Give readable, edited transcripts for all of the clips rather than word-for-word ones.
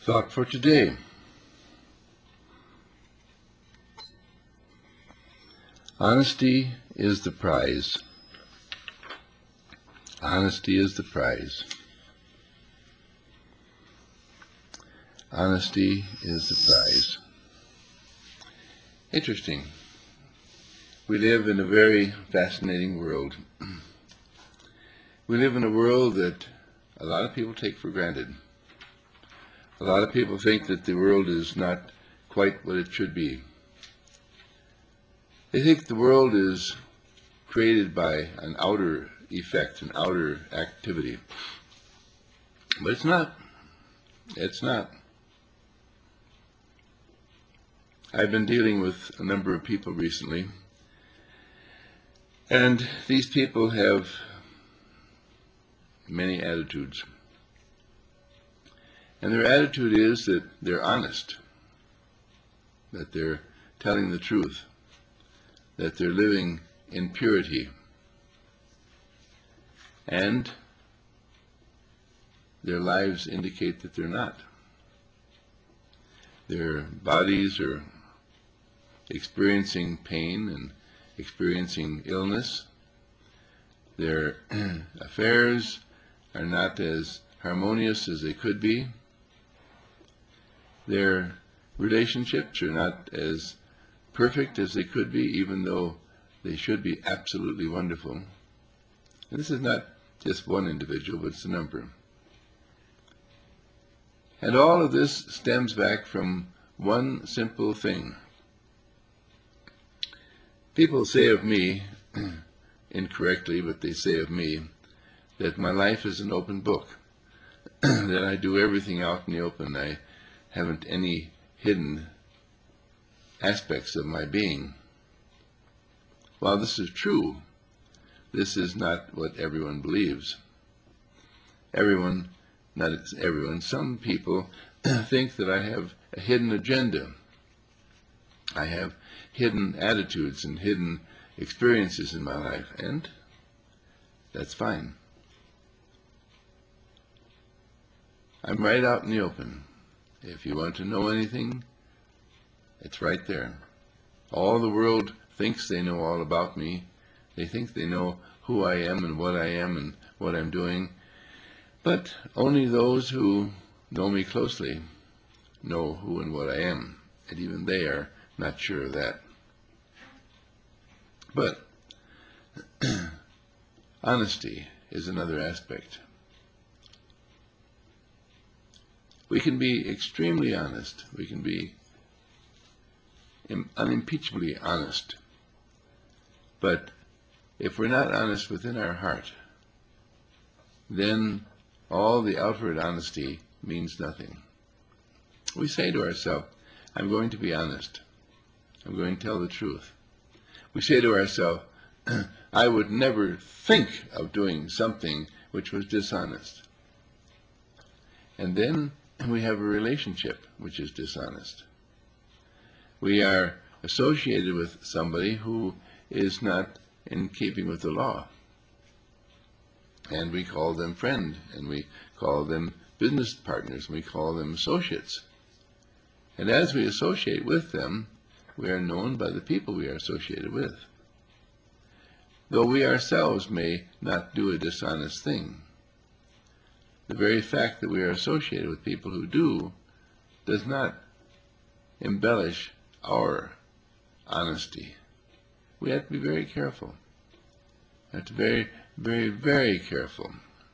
Thought for today. Honesty is the prize. Honesty is the prize. Honesty is the prize. Interesting. We live in a very fascinating world. We live in a world that a lot of people take for granted. A lot of people think that the world is not quite what it should be. They think the world is created by an outer effect, an outer activity. But it's not. It's not. I've been dealing with a number of people recently, and these people have many attitudes. And their attitude is that they're honest, that they're telling the truth, that they're living in purity, and their lives indicate that they're not. Their bodies are experiencing pain and experiencing illness. Their affairs are not as harmonious as they could be. Their relationships are not as perfect as they could be, even though they should be absolutely wonderful. And this is not just one individual, but it's a number. And all of this stems back from one simple thing. People say of me, incorrectly, but they say of me, that my life is an open book, that I do everything out in the open. I haven't any hidden aspects of my being. While this is true, this is not what everyone believes. Everyone, not everyone, some people think that I have a hidden agenda. I have hidden attitudes and hidden experiences in my life, and that's fine. I'm right out in the open. If you want to know anything, it's right there. All the world thinks they know all about me. They think they know who I am and what I'm doing. But only those who know me closely know who and what I am. And even they are not sure of that. But honesty is another aspect. We can be extremely honest. We can be unimpeachably honest. But if we're not honest within our heart, then all the outward honesty means nothing. We say to ourselves, I'm going to be honest. I'm going to tell the truth. We say to ourselves, I would never think of doing something which was dishonest. And then we have a relationship which is dishonest. We are associated with somebody who is not in keeping with the law. And we call them friend, and we call them business partners, and we call them associates. And as we associate with them, we are known by the people we are associated with. Though we ourselves may not do a dishonest thing, the very fact that we are associated with people who do does not embellish our honesty. We have to be very careful. We have to be very, very, very careful.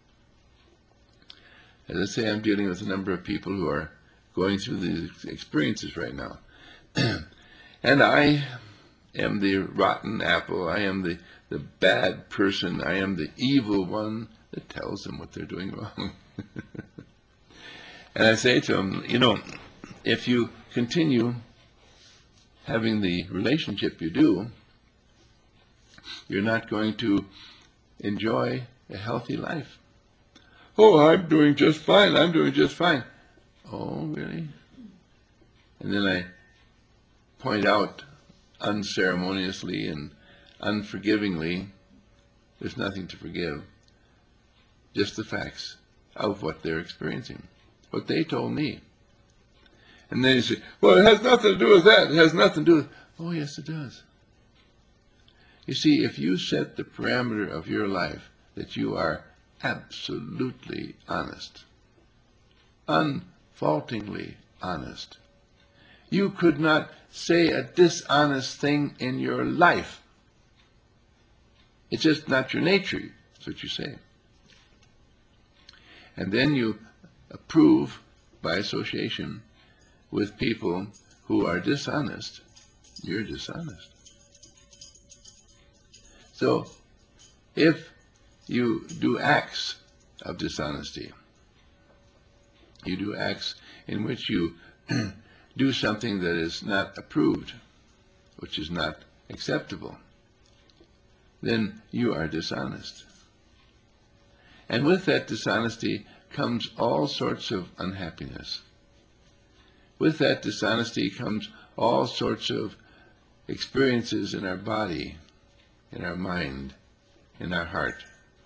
As I say, I'm dealing with a number of people who are going through these experiences right now. And I am the rotten apple. I am the bad person. I am the evil one that tells them what they're doing wrong. And I say to them, if you continue having the relationship you do, you're not going to enjoy a healthy life. Oh, I'm doing just fine. I'm doing just fine. Oh, really? And then I point out unceremoniously and unforgivingly, there's nothing to forgive. Just the facts of what they're experiencing, what they told me. And then you say, well, it has nothing to do with that. It has nothing to do with... Oh, yes, it does. You see, if you set the parameter of your life that you are absolutely honest, unfaultingly honest, you could not say a dishonest thing in your life. It's just not your nature. That's what you say. And then you approve, by association, with people who are dishonest. You're dishonest. So, if you do acts of dishonesty, you do acts in which you do something that is not approved, which is not acceptable, then you are dishonest. And with that dishonesty comes all sorts of unhappiness. With that dishonesty comes all sorts of experiences in our body, in our mind, in our heart,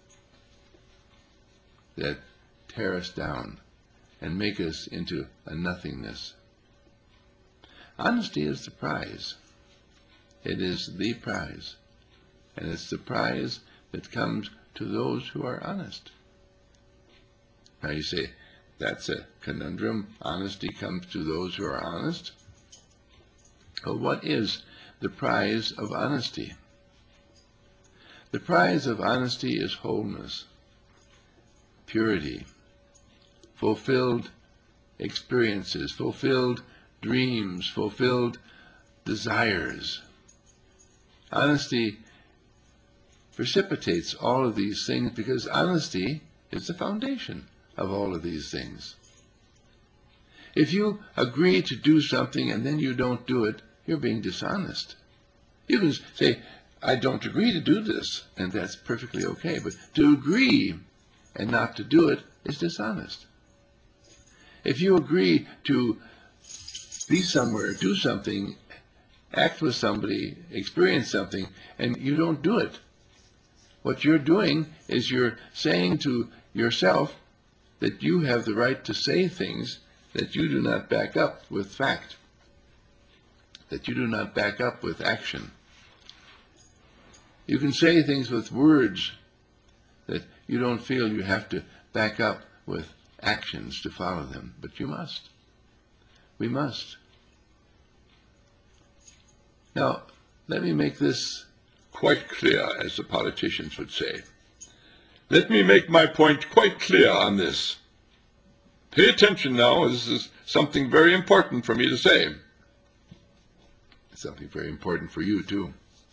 that tear us down and make us into a nothingness. Honesty is the prize. It is the prize. And it's the prize that comes to those who are honest. Now you say, that's a conundrum. Honesty comes to those who are honest. Well, what is the prize of honesty? The prize of honesty is wholeness, purity, fulfilled experiences, fulfilled dreams, fulfilled desires. Honesty precipitates all of these things because honesty is the foundation of all of these things. If you agree to do something and then you don't do it, you're being dishonest. You can say, I don't agree to do this, and that's perfectly okay. But to agree and not to do it is dishonest. If you agree to be somewhere, do something, act with somebody, experience something, and you don't do it, what you're doing is you're saying to yourself that you have the right to say things that you do not back up with fact, that you do not back up with action. You can say things with words that you don't feel you have to back up with actions to follow them, but you must. We must. Now, let me make this quite clear, as the politicians would say. Let me make my point quite clear on this. Pay attention now, this is something very important for me to say. It's something very important for you, too.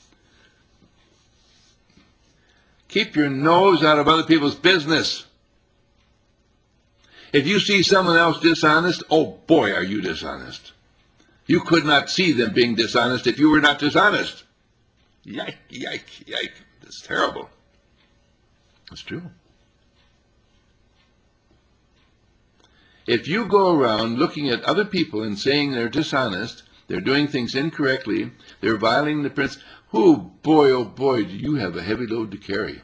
Keep your nose out of other people's business. If you see someone else dishonest, oh boy, are you dishonest. You could not see them being dishonest if you were not dishonest. Yike, yike, yike. That's terrible. It's true. If you go around looking at other people and saying they're dishonest, they're doing things incorrectly, they're violating the principle, oh boy, do you have a heavy load to carry.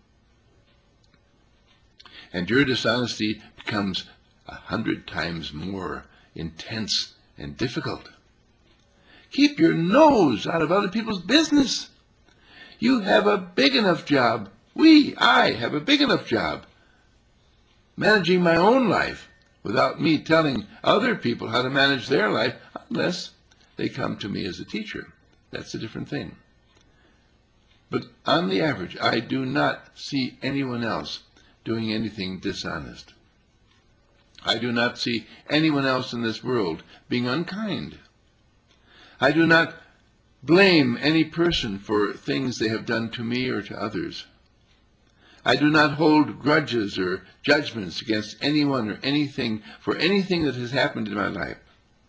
And your dishonesty becomes 100 times more intense and difficult. Keep your nose out of other people's business. You have a big enough job. I have a big enough job managing my own life without me telling other people how to manage their life unless they come to me as a teacher. That's a different thing. But on the average, I do not see anyone else doing anything dishonest. I do not see anyone else in this world being unkind. I do not blame any person for things they have done to me or to others. I do not hold grudges or judgments against anyone or anything for anything that has happened in my life.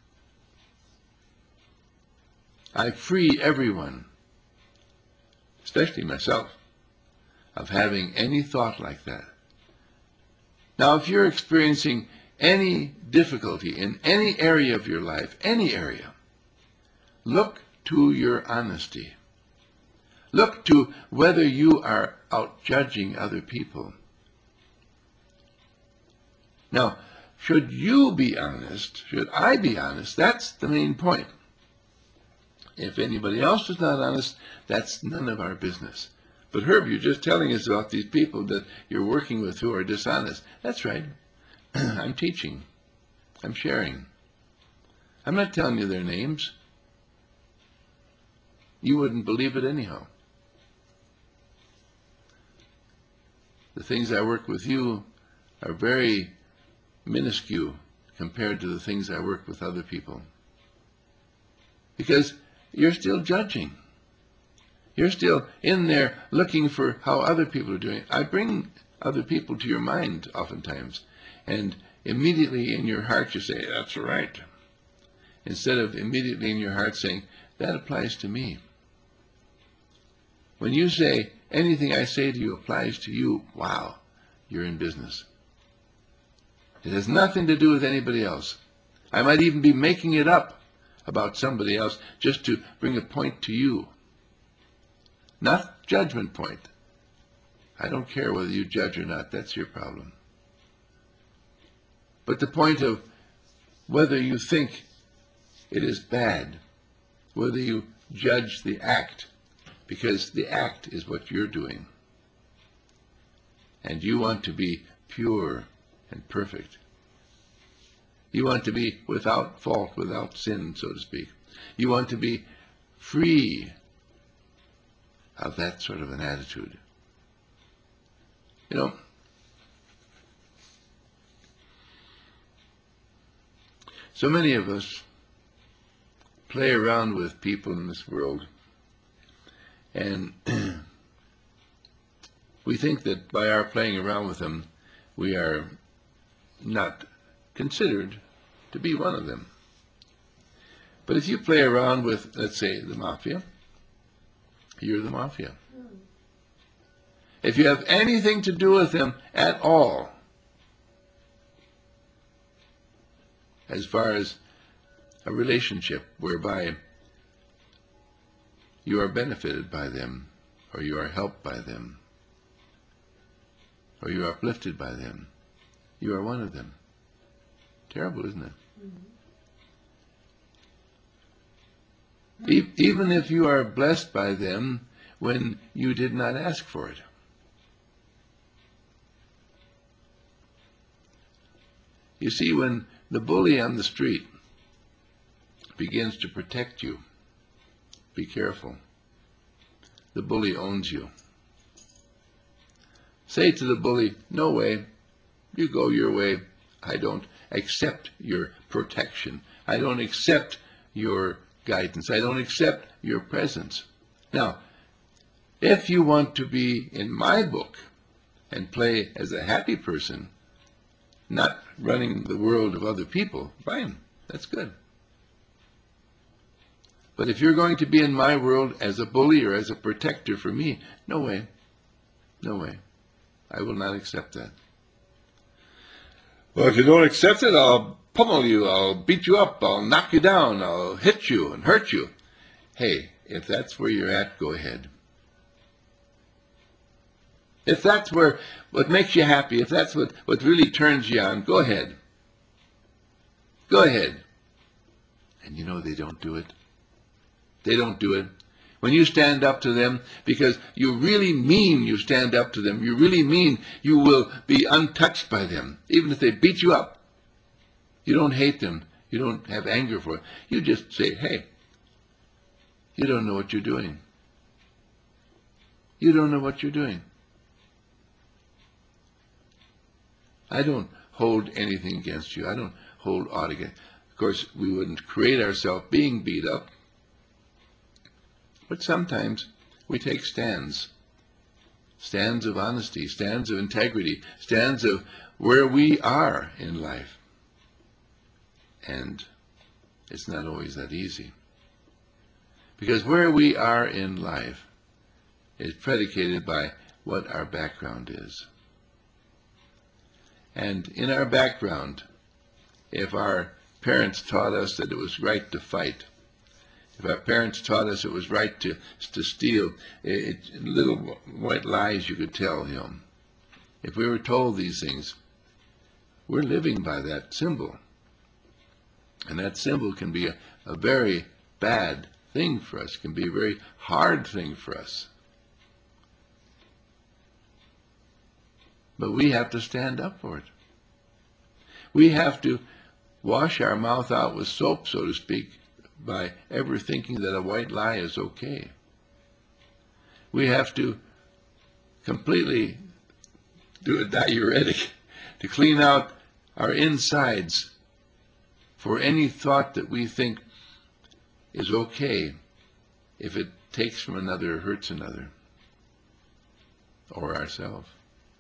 I free everyone, especially myself, of having any thought like that. Now, if you're experiencing any difficulty in any area of your life, any area, look to your honesty. Look to whether you are out judging other people. Now, should you be honest? Should I be honest? That's the main point. If anybody else is not honest, that's none of our business. But Herb, you're just telling us about these people that you're working with who are dishonest. That's right. I'm teaching. I'm sharing. I'm not telling you their names. You wouldn't believe it anyhow. The things I work with you are very minuscule compared to the things I work with other people. Because you're still judging. You're still in there looking for how other people are doing. I bring other people to your mind oftentimes, and immediately in your heart you say, that's right. Instead of immediately in your heart saying, that applies to me. When you say, anything I say to you applies to you, wow, you're in business. It has nothing to do with anybody else. I might even be making it up about somebody else just to bring a point to you. Not judgment point. I don't care whether you judge or not. That's your problem. But the point of whether you think it is bad, whether you judge the act, because the act is what you're doing. And you want to be pure and perfect. You want to be without fault, without sin, so to speak. You want to be free of that sort of an attitude. You know, so many of us play around with people in this world, and we think that by our playing around with them, we are not considered to be one of them. But if you play around with, let's say, the mafia, you're the mafia. If you have anything to do with them at all, as far as a relationship whereby you are benefited by them, or you are helped by them, or you are uplifted by them, you are one of them. Terrible, isn't it? Mm-hmm. Even if you are blessed by them when you did not ask for it. You see, when the bully on the street begins to protect you, be careful. The bully owns you. Say to the bully, no way, you go your way. I don't accept your protection. I don't accept your guidance. I don't accept your presence. Now, if you want to be in my book and play as a happy person, not running the world of other people, fine, that's good. But if you're going to be in my world as a bully or as a protector for me, no way, no way. I will not accept that. Well, if you don't accept it, I'll pummel you, I'll beat you up, I'll knock you down, I'll hit you and hurt you. Hey, if that's where you're at, go ahead. If that's what makes you happy, if that's what really turns you on, go ahead. Go ahead. And you know they don't do it. They don't do it. When you stand up to them, because you really mean you stand up to them, you really mean you will be untouched by them, even if they beat you up. You don't hate them. You don't have anger for it. You just say, hey, you don't know what you're doing. You don't know what you're doing. I don't hold anything against you. I don't hold aught against you. Of course, we wouldn't create ourselves being beat up. But sometimes we take stands. Stands of honesty, stands of integrity, stands of where we are in life. And it's not always that easy. Because where we are in life is predicated by what our background is. And in our background, if our parents taught us that it was right to fight, if our parents taught us it was right to steal, little white lies you could tell him. If we were told these things, we're living by that symbol. And that symbol can be a very bad thing for us, can be a very hard thing for us. But we have to stand up for it. We have to wash our mouth out with soap, so to speak, by ever thinking that a white lie is okay. We have to completely do a diuretic to clean out our insides for any thought that we think is okay if it takes from another or hurts another or ourselves.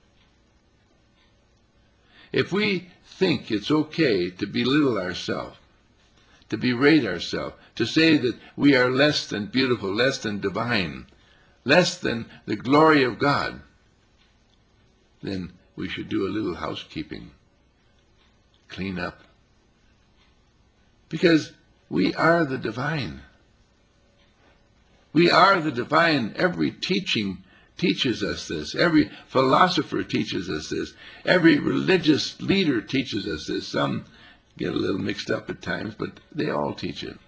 If we think it's okay to belittle ourselves, to berate ourselves, to say that we are less than beautiful, less than divine, less than the glory of God, then we should do a little housekeeping, clean up. Because we are the divine. We are the divine. Every teaching teaches us this. Every philosopher teaches us this. Every religious leader teaches us this. Some get a little mixed up at times, but they all teach it.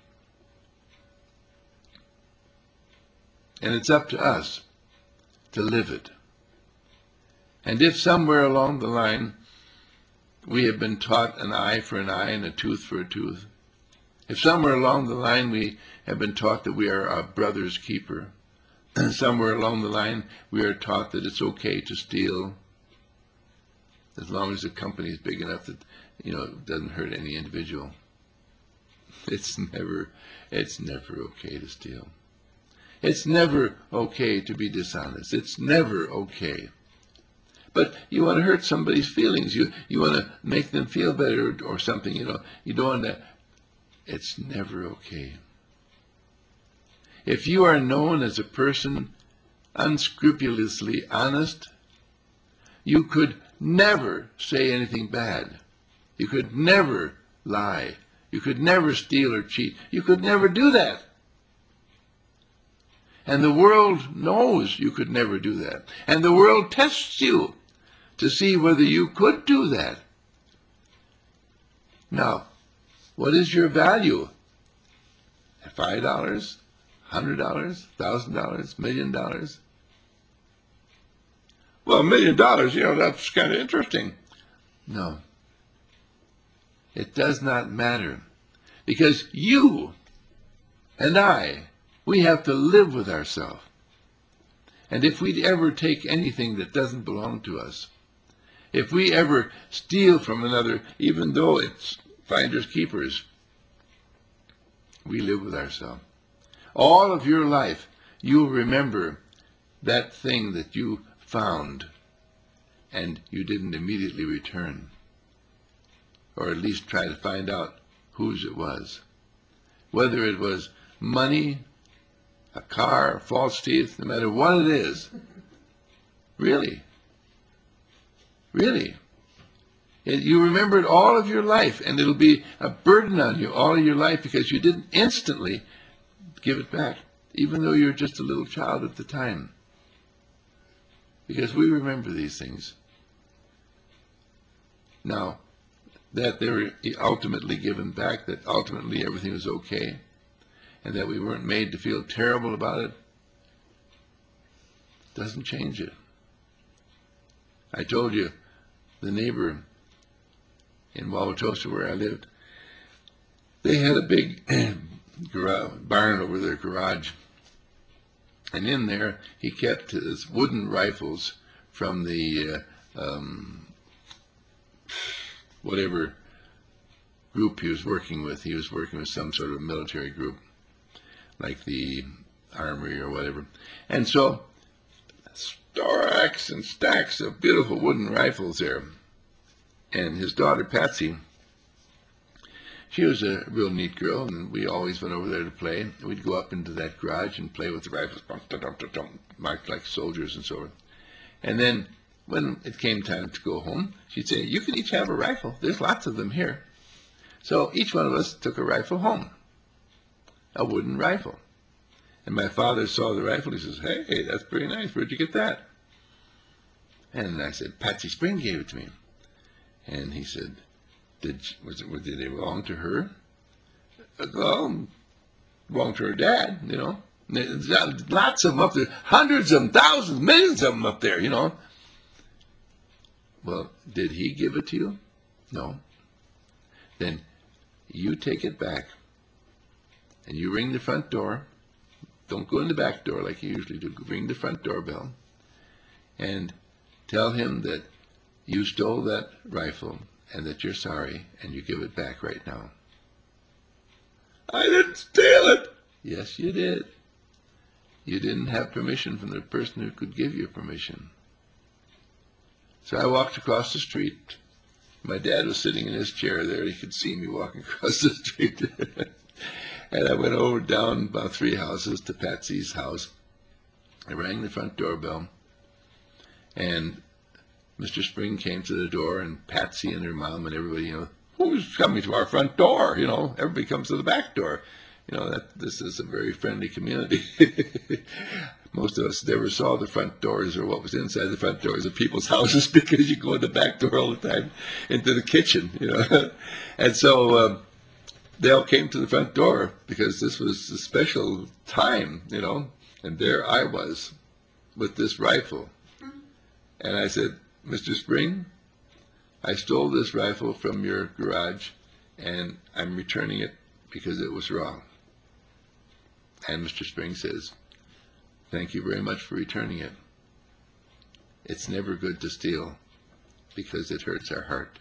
And it's up to us to live it. And if somewhere along the line we have been taught an eye for an eye and a tooth for a tooth, if somewhere along the line we have been taught that we are our brother's keeper, somewhere along the line we are taught that it's okay to steal, as long as the company is big enough that it doesn't hurt any individual. It's never okay to steal. It's never okay to be dishonest. It's never okay. But you want to hurt somebody's feelings. You want to make them feel better or something. You don't want to. It's never okay. If you are known as a person unscrupulously honest, you could never say anything bad. You could never lie. You could never steal or cheat. You could never do that. And the world knows you could never do that. And the world tests you to see whether you could do that. Now, what is your value? $5, $100, $1,000, $1 million? Well, $1 million, that's kind of interesting. No. It does not matter. Because you and I, we have to live with ourselves. And if we ever take anything that doesn't belong to us, if we ever steal from another, even though it's finders keepers, we live with ourselves. All of your life, you'll remember that thing that you found and you didn't immediately return, or at least try to find out whose it was. Whether it was money, a car, false teeth, no matter what it is. Really. Really. You remember it all of your life, and it'll be a burden on you all of your life because you didn't instantly give it back, even though you're just a little child at the time. Because we remember these things. Now, that they were ultimately given back, that ultimately everything was okay, and that we weren't made to feel terrible about it, doesn't change it. I told you, the neighbor in Wauwatosa where I lived, they had a big barn over their garage. And in there, he kept his wooden rifles from the whatever group he was working with. He was working with some sort of military group, like the Armory or whatever. And so, stacks and stacks of beautiful wooden rifles there. And his daughter, Patsy, she was a real neat girl, and we always went over there to play. We'd go up into that garage and play with the rifles, marked like soldiers and so forth. And then when it came time to go home, she'd say, "You can each have a rifle. There's lots of them here." So each one of us took a rifle home, a wooden rifle. And my father saw the rifle. He says, "Hey, that's pretty nice. Where'd you get that?" And I said, "Patsy Spring gave it to me." And he said, did they belong to her? Well, belong to her dad, you know. There's lots of them up there, hundreds of them, thousands, millions of them up there, you know. Well, did he give it to you? No. Then you take it back, and you ring the front door. Don't go in the back door like you usually do. Ring the front doorbell, and tell him that you stole that rifle and that you're sorry, and you give it back right now. I didn't steal it. Yes, you did. You didn't have permission from the person who could give you permission. So I walked across the street. My dad was sitting in his chair there. He could see me walking across the street. And I went over down about 3 houses to Patsy's house. I rang the front doorbell. And Mr. Spring came to the door, and Patsy and her mom and everybody, you know, who's coming to our front door? You know, everybody comes to the back door. You know, this is a very friendly community. Most of us never saw the front doors or what was inside the front doors of people's houses because you go in the back door all the time into the kitchen, you know. And so they all came to the front door because this was a special time, you know. And there I was with this rifle. And I said, Mr. Spring, I stole this rifle from your garage, and I'm returning it because it was wrong. And Mr. Spring says, thank you very much for returning it. It's never good to steal because it hurts our heart.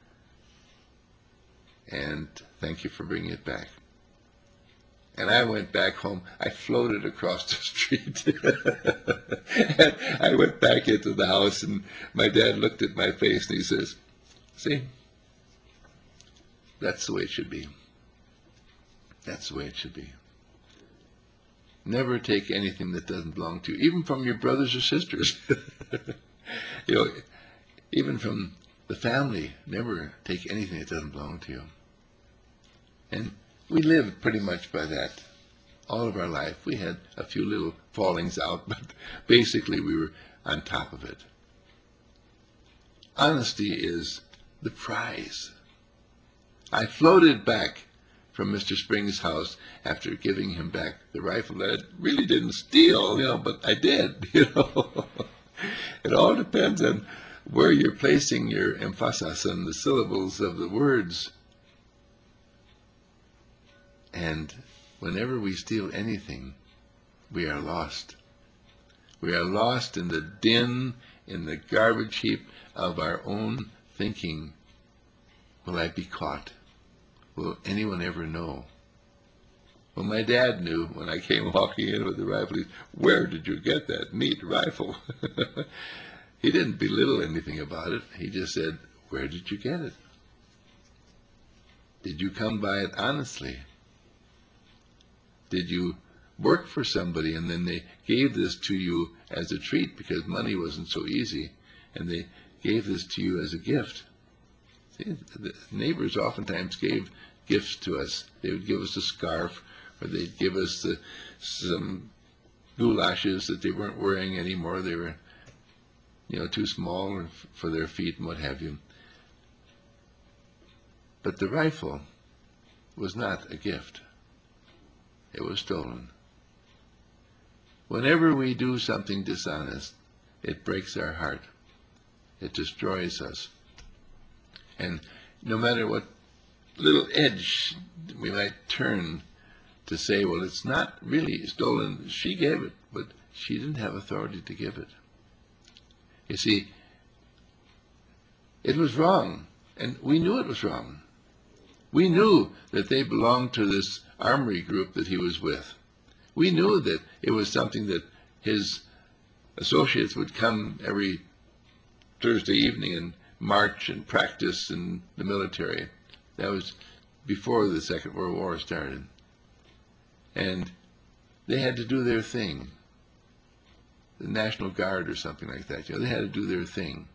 And thank you for bringing it back. And I went back home. I floated across the street. And I went back into the house, and my dad looked at my face, and he says, see, that's the way it should be. That's the way it should be. Never take anything that doesn't belong to you, even from your brothers or sisters. You know, even from the family, never take anything that doesn't belong to you. And we lived pretty much by that all of our life. We had a few little fallings out, but basically we were on top of it. Honesty is the prize. I floated back from Mr. Spring's house after giving him back the rifle that I really didn't steal, you know, but I did, you know. It all depends on where you're placing your emphasis on the syllables of the words. And whenever we steal anything, we are lost. We are lost in the din, in the garbage heap of our own thinking. Will I be caught? Will anyone ever know? Well, my dad knew when I came walking in with the rifle. He said, where did you get that neat rifle? He didn't belittle anything about it. He just said, where did you get it? Did you come by it honestly? Did you work for somebody and then they gave this to you as a treat because money wasn't so easy, and they gave this to you as a gift? See, the neighbors oftentimes gave gifts to us. They would give us a scarf, or they'd give us some goulashes that they weren't wearing anymore. They were, you know, too small for their feet and what have you. But the rifle was not a gift. It was stolen. Whenever we do something dishonest, it breaks our heart. It destroys us. And no matter what little edge we might turn to say, well, it's not really stolen. She gave it, but she didn't have authority to give it. You see, it was wrong, and we knew it was wrong. We knew that they belonged to this armory group that he was with. We knew that it was something that his associates would come every Thursday evening and march and practice in the military. That was before the Second World War started. And they had to do their thing. The National Guard or something like that. You know, they had to do their thing.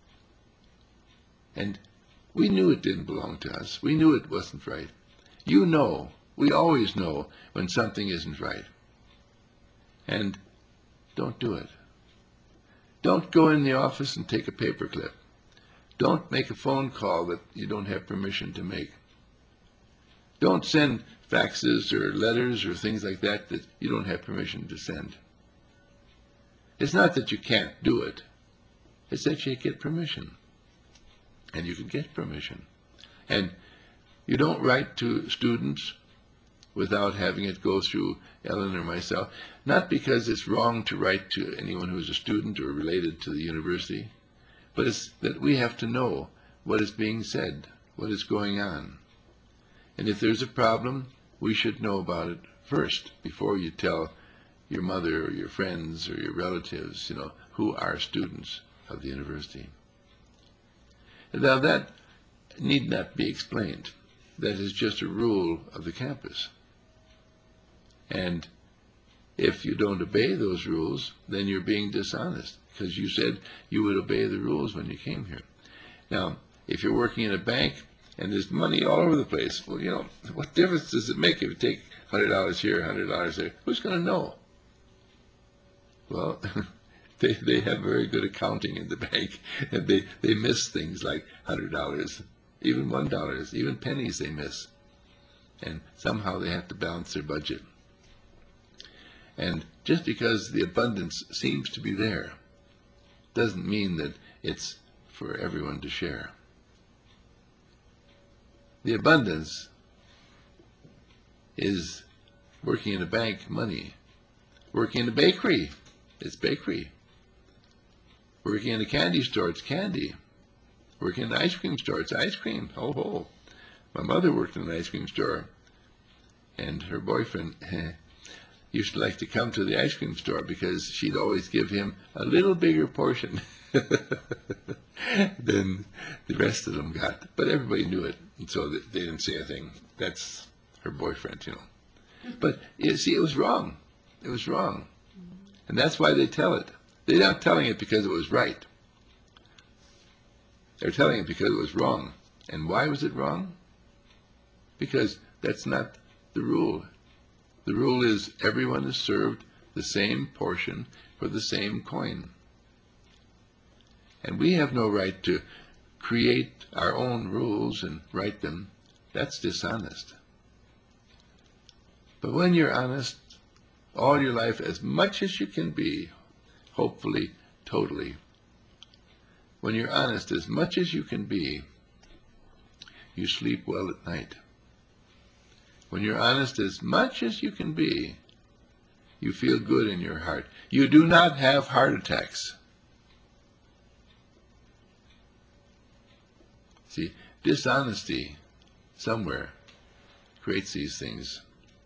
And we knew it didn't belong to us. We knew it wasn't right. You know, we always know when something isn't right. And don't do it. Don't go in the office and take a paper clip. Don't make a phone call that you don't have permission to make. Don't send faxes or letters or things like that that you don't have permission to send. It's not that you can't do it. It's that you get permission. And you can get permission. And you don't write to students without having it go through Ellen or myself, not because it's wrong to write to anyone who's a student or related to the university, but it's that we have to know what is being said, what is going on. And if there's a problem, we should know about it first before you tell your mother or your friends or your relatives, who are students of the university. Now that need not be explained. That is just a rule of the campus. And if you don't obey those rules, then you're being dishonest, because you said you would obey the rules when you came here. Now, if you're working in a bank and there's money all over the place, well, what difference does it make if you take $100 here, $100 there? Who's going to know? Well, they have very good accounting in the bank, and they miss things like $100, even $1, even pennies they miss. And somehow they have to balance their budget. And just because the abundance seems to be there doesn't mean that it's for everyone to share. The abundance is working in a bank, money. Working in a bakery, it's bakery. Working in a candy store, it's candy. Working in an ice cream store, it's ice cream. Ho, ho. My mother worked in an ice cream store, and her boyfriend used to like to come to the ice cream store because she'd always give him a little bigger portion than the rest of them got. But everybody knew it, and so they didn't say a thing. That's her boyfriend, But you see, it was wrong. It was wrong. And that's why they tell it. They're not telling it because it was right. They're telling it because it was wrong. And why was it wrong? Because that's not the rule. The rule is everyone is served the same portion for the same coin. And we have no right to create our own rules and write them. That's dishonest. But when you're honest, all your life, as much as you can be, hopefully totally, when you're honest as much as you can be, you sleep well at night. When you're honest as much as you can be, you feel good in your heart. You do not have heart attacks. See, dishonesty somewhere creates these things.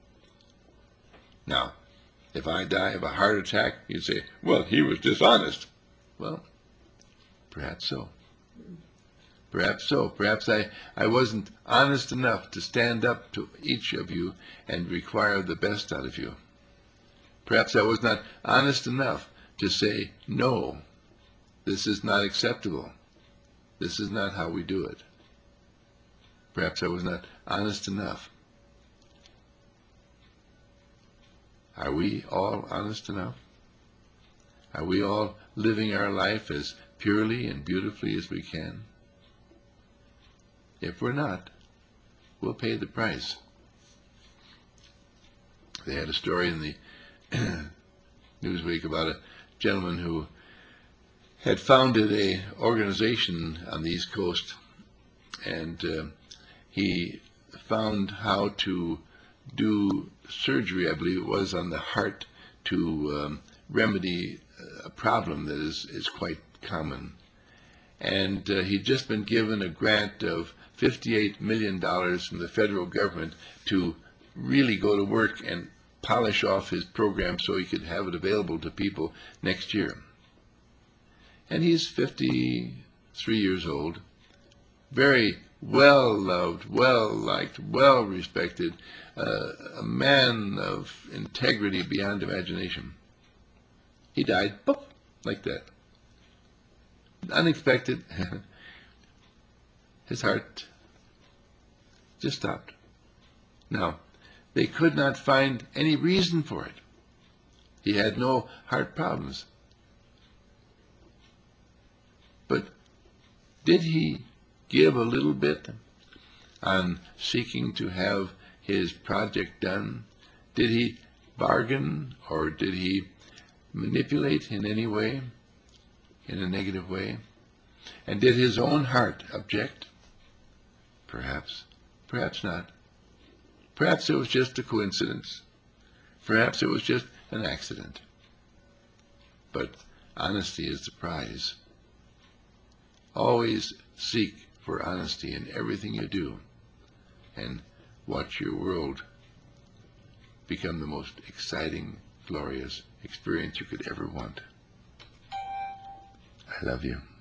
Now, if I die of a heart attack, you'd say, well, he was dishonest. Well, perhaps so. Perhaps so. Perhaps I wasn't honest enough to stand up to each of you and require the best out of you. Perhaps I was not honest enough to say, no, this is not acceptable. This is not how we do it. Perhaps I was not honest enough. Are we all honest enough? Are we all living our life as purely and beautifully as we can? If we're not, we'll pay the price. They had a story in the Newsweek about a gentleman who had founded an organization on the East Coast, and he found how to do surgery, I believe it was, on the heart to remedy a problem that is quite common. And he'd just been given a grant of $58 million from the federal government to really go to work and polish off his program so he could have it available to people next year. And he's 53 years old, very well-loved, well-liked, well-respected, a man of integrity beyond imagination. He died, boop, like that. Unexpected. His heart just stopped. Now, they could not find any reason for it. He had no heart problems. But Did he give a little bit on seeking to have his project done? Did he bargain, or did he manipulate in any way, in a negative way? And did his own heart object? Perhaps. Perhaps not. Perhaps it was just a coincidence. Perhaps it was just an accident. But honesty is the prize. Always seek for honesty in everything you do, and watch your world become the most exciting, glorious experience you could ever want. I love you.